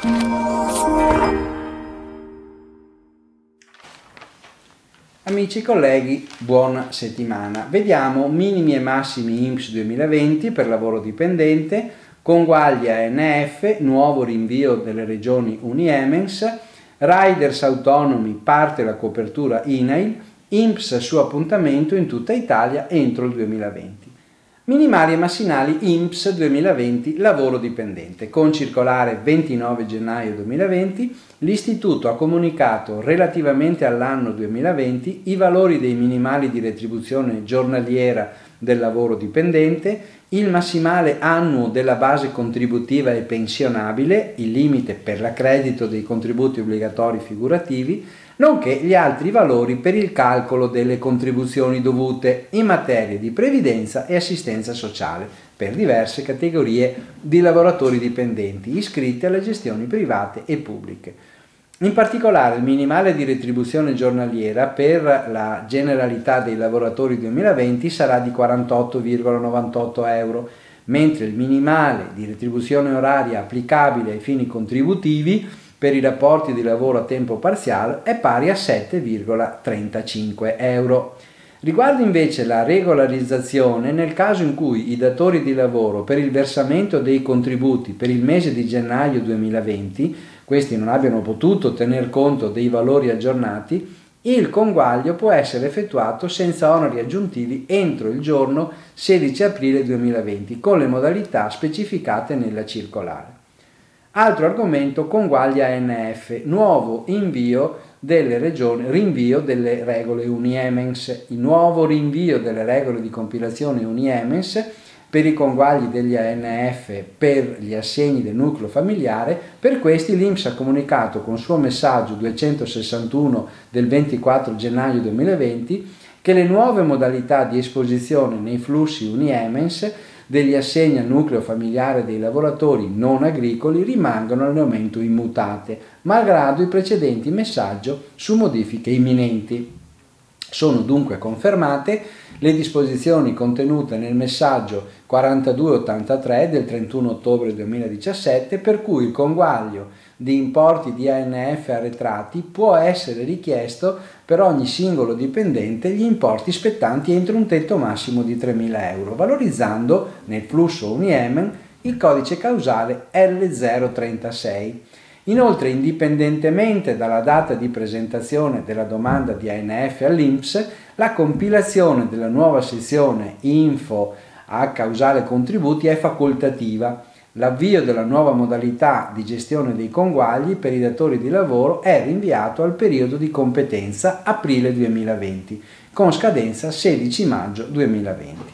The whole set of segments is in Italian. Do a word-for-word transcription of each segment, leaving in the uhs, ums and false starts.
Amici e colleghi, buona settimana. Vediamo minimi e massimi I N P S duemilaventi per lavoro dipendente, conguaglia A N F, nuovo rinvio delle regioni Uniemens, riders autonomi, parte la copertura I N A I L, I N P S su appuntamento in tutta Italia entro il duemilaventi. Minimali e massimali I N P S duemilaventi lavoro dipendente. Con circolare ventinove gennaio duemilaventi l'Istituto ha comunicato relativamente all'anno duemilaventi i valori dei minimali di retribuzione giornaliera del lavoro dipendente, il massimale annuo della base contributiva e pensionabile, il limite per l'accredito dei contributi obbligatori figurativi, nonché gli altri valori per il calcolo delle contribuzioni dovute in materia di previdenza e assistenza sociale per diverse categorie di lavoratori dipendenti iscritti alle gestioni private e pubbliche. In particolare il minimale di retribuzione giornaliera per la generalità dei lavoratori duemilaventi sarà di quarantotto virgola novantotto euro, mentre il minimale di retribuzione oraria applicabile ai fini contributivi per i rapporti di lavoro a tempo parziale è pari a sette virgola trentacinque euro. Riguardo invece la regolarizzazione, nel caso in cui i datori di lavoro per il versamento dei contributi per il mese di gennaio duemilaventi, questi non abbiano potuto tener conto dei valori aggiornati, il conguaglio può essere effettuato senza oneri aggiuntivi entro il giorno sedici aprile duemilaventi, con le modalità specificate nella circolare. Altro argomento, conguaglia A N F, nuovo invio delle regioni, rinvio delle regole Uniemens. Il nuovo rinvio delle regole di compilazione Uniemens per i conguagli degli A N F per gli assegni del nucleo familiare, per questi l'I N P S ha comunicato con suo messaggio duecentosessantuno del ventiquattro gennaio duemilaventi che le nuove modalità di esposizione nei flussi Uniemens degli assegni al nucleo familiare dei lavoratori non agricoli rimangono al momento immutate, malgrado i precedenti messaggi su modifiche imminenti. Sono dunque confermate le disposizioni contenute nel messaggio quarantadue ottantatré del trentuno ottobre duemiladiciassette, per cui il conguaglio di importi di A N F arretrati può essere richiesto per ogni singolo dipendente gli importi spettanti entro un tetto massimo di tremila euro, valorizzando nel flusso Uniemen il codice causale L zero trentasei. Inoltre, indipendentemente dalla data di presentazione della domanda di A N F all'I N P S, la compilazione della nuova sezione Info a causale contributi è facoltativa. L'avvio della nuova modalità di gestione dei conguagli per i datori di lavoro è rinviato al periodo di competenza aprile duemilaventi, con scadenza sedici maggio duemilaventi.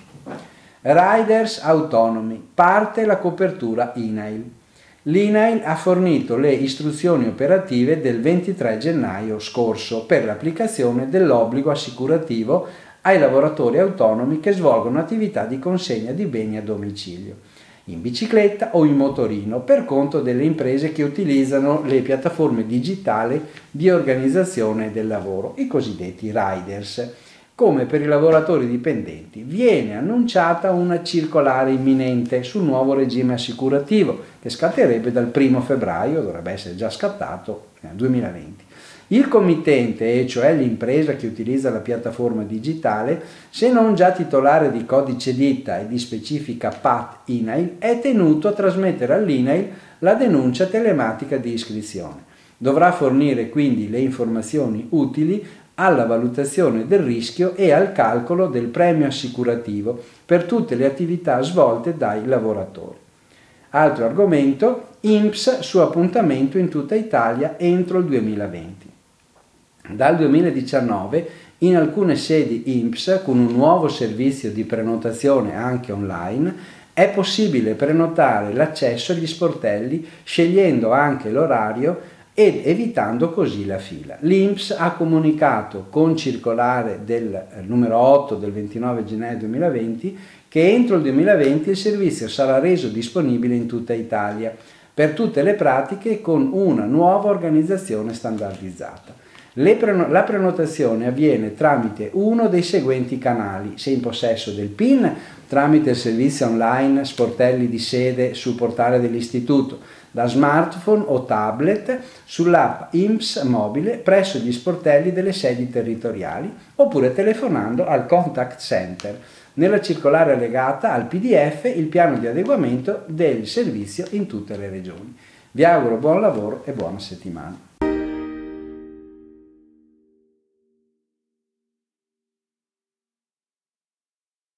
Riders autonomi, parte la copertura I N A I L. L'I N A I L ha fornito le istruzioni operative del ventitré gennaio scorso per l'applicazione dell'obbligo assicurativo ai lavoratori autonomi che svolgono attività di consegna di beni a domicilio, in bicicletta o in motorino, per conto delle imprese che utilizzano le piattaforme digitali di organizzazione del lavoro, i cosiddetti riders. Come per i lavoratori dipendenti, viene annunciata una circolare imminente sul nuovo regime assicurativo che scatterebbe dal primo febbraio, dovrebbe essere già scattato nel duemilaventi. Il committente, e cioè l'impresa che utilizza la piattaforma digitale, se non già titolare di codice ditta e di specifica P A T I N A I L, è tenuto a trasmettere all'I N A I L la denuncia telematica di iscrizione. Dovrà fornire quindi le informazioni utili alla valutazione del rischio e al calcolo del premio assicurativo per tutte le attività svolte dai lavoratori. Altro argomento, I N P S su appuntamento in tutta Italia entro il duemilaventi. Dal duemiladiciannove in alcune sedi I N P S, con un nuovo servizio di prenotazione anche online, è possibile prenotare l'accesso agli sportelli scegliendo anche l'orario ed evitando così la fila. L'I N P S ha comunicato con circolare del numero otto del ventinove gennaio duemilaventi che entro il duemilaventi il servizio sarà reso disponibile in tutta Italia per tutte le pratiche con una nuova organizzazione standardizzata. Le preno- la prenotazione avviene tramite uno dei seguenti canali: se in possesso del P I N tramite il servizio online Sportelli di sede sul portale dell'istituto, da smartphone o tablet sull'app I N P S mobile presso gli sportelli delle sedi territoriali oppure telefonando al contact center. Nella circolare allegata al P D F il piano di adeguamento del servizio in tutte le regioni. Vi auguro buon lavoro e buona settimana.